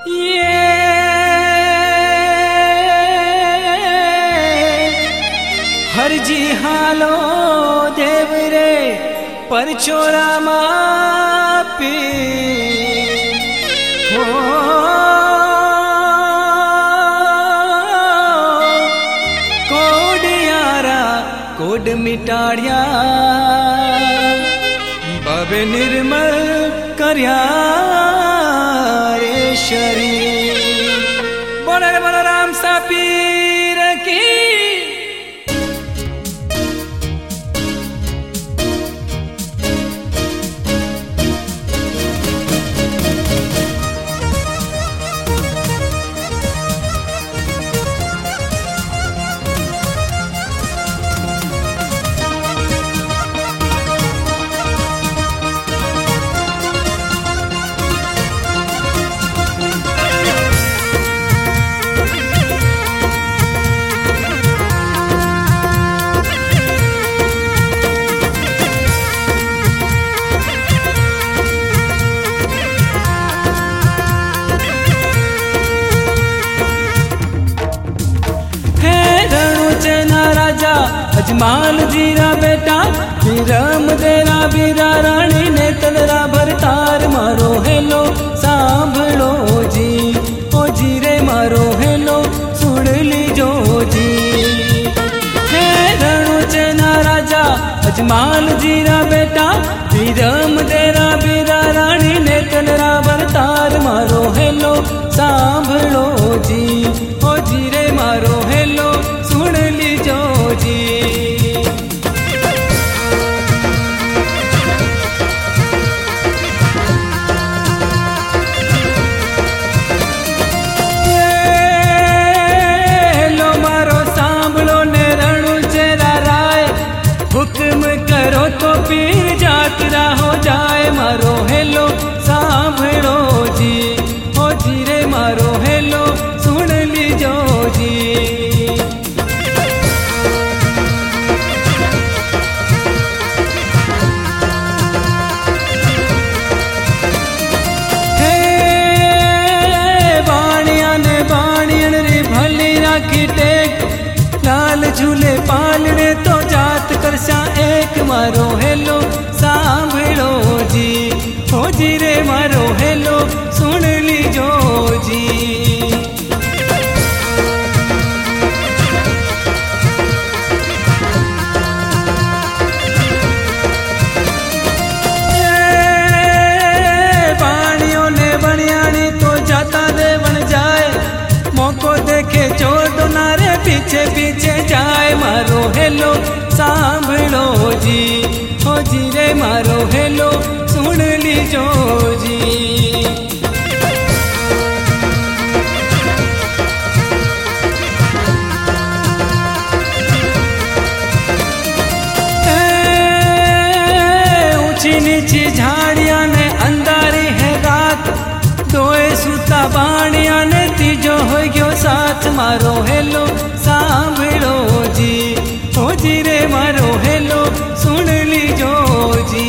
ये हर जी हालो देव रे पर छोरा मापी हो कोडियारा कोड मिटाड़िया बाबे निर्मल करया रे शरीर। बोले बोलो राम सापीर की। अजमाल जीरा बेटा विरम देरा बीरा रानी ने तलरा भरतार मारो हेलो सांभलो जी ओ जीरे मारो हेलो सुन लीजो जी। हे रणु चेना राजा अजमाल जीरा बेटा विरम देरा बीरा रानी ने तलरा भरतार मारो हेलो सांभलो जी ओ जीरे मारो हेलो सुन लीजो जी। हुक्म करो तो पीर जातरा हो जाए मारो हेलो सांभलो जी ओ जीरे मारो हेलो सुन लीजो जी। हे बाणिया ने बाणियन रे भली राखी टेक लाल झूले पालने तो जात करशा एक मारो हेलो सांभलो जी ओ जीरे मारो हेलो सुन लीजो जी। बाणियों ने बनियानी तो जाता दे बन जाए मौको देखे चोर दोनारे पीछे पीछे जाए मारो हेलो सांभलो जी ओ जीरे मारो हेलो सुन लीजो जी। ऊंची नीची झाड़ियां ने अंधारी है रात दोए सूता बाणिया ने तीजो हो गयो साथ मारो हेलो सांभलो जी ओ जीरे मारो हेलो सुन लीजो जी।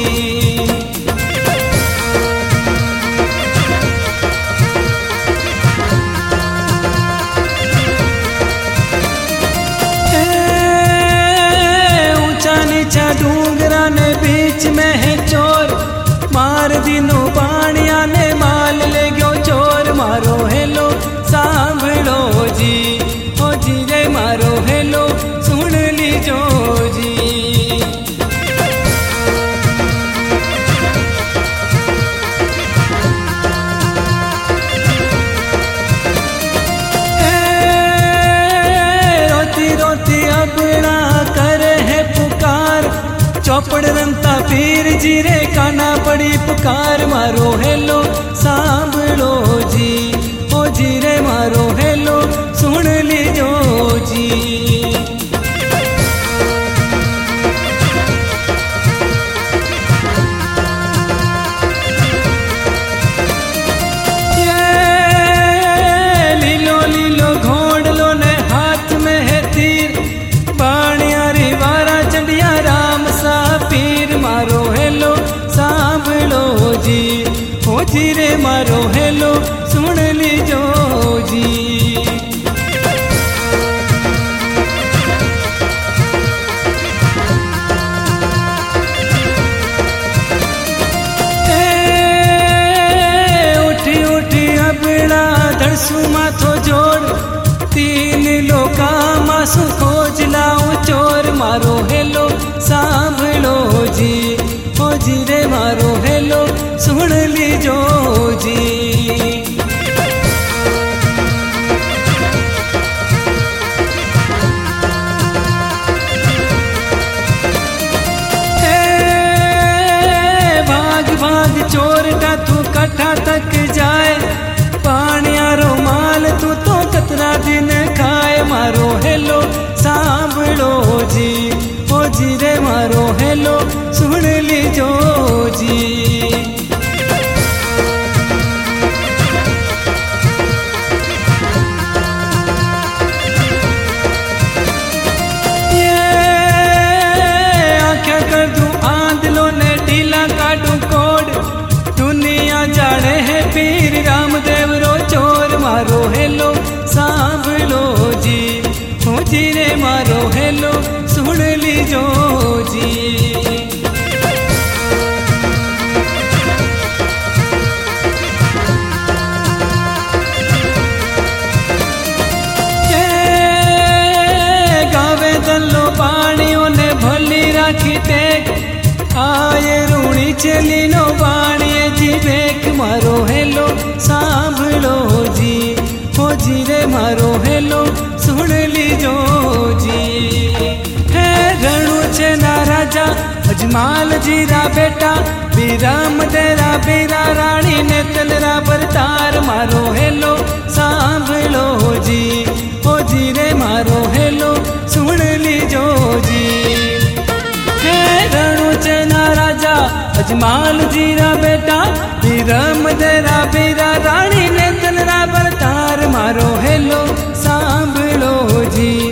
ऊंचा नीचा डूंगरा ने बीच में है चोर मार दिनो बाणिया ने माल ले गयो चोर मारो हेलो सांभलो जी ओ जीरे मारो हेलो सुन लीजो जी। रोती रोती अपना करे है पुकार चौपड़ रंता पीर जीरे काना पड़ी पुकार मारो हेलो सांभलो जी ओ जीरे मारो हेलो सुन लीजो जी। लीलो लीलो घोड़लो ने हाथ में है तीर बाणिया री वारा चंडिया राम सा पीर मारो हेलो सांभलो जी ओ जीरे मारो हेलो सुन लीजो हेलो सांभलो जी। ओ जी रे मारो हेलो सुन लीजो जी। भाग चोर का तू कट्ठा तक जाए, पानियारो माल तू तो कतरा दिन खाए। मारो हेलो सांभलो जी। ओ जी रे मारो हेलो सुन लीजो जी। जाने है पीर रामदेव रो चोर। मारो हेलो सांभलो जी। ओ जी रे मारो हेलो सुन लीजो जी। गावे दल्लो पानियों ने भली राखी टेक, आए रूणी चली नो बाणिए जी बेक। मारो हेलो सांभलो जी। ओ जी रे मारो हेलो सुन लीजो जी। है रणु छे ना राजा अजमाल जीरा बेटा, बीराम तेरा बीरा रानी ने तलरा बरतार। मारो हेलो सांभलो जी। ओ जी रे मारो हेलो सुन लीजो जी। राजा अजमाल जीरा बेटा, बीरम तेरा बीरा रानी ने तलरा बरतार। मारो हेलो सांभलो जी।